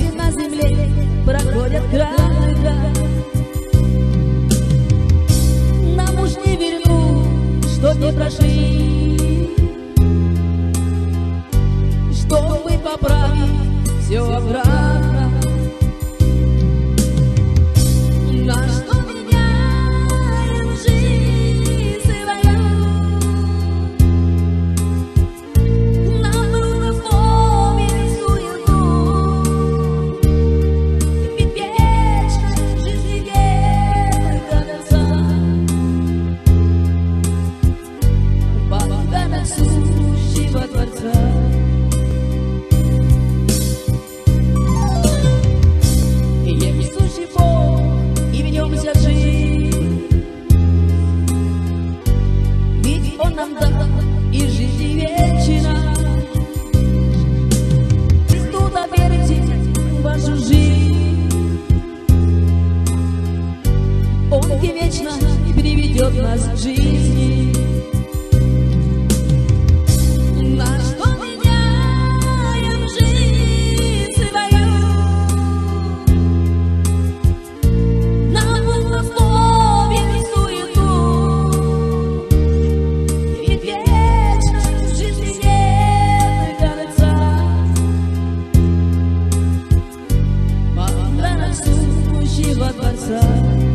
жизнь на земле проходят края. Нам уж не вернуть, что не прошли, чтобы поправить все обратно. На что меняем жизнь свою? Нам нужно вспомнить суету, ведь вечной жизни нет конца. Бога сущего Творца. Есть сущий Бог, и ведемся жить, ведь Он нам дал и жизнь и вечна. Христу доверьте вашу жизнь, Он и вечно приведет нас к жизни. На что меняем жизнь свою? Нам нужно вспомнить суету, ведь вечной жизни нет конца. Бога сущего Творца.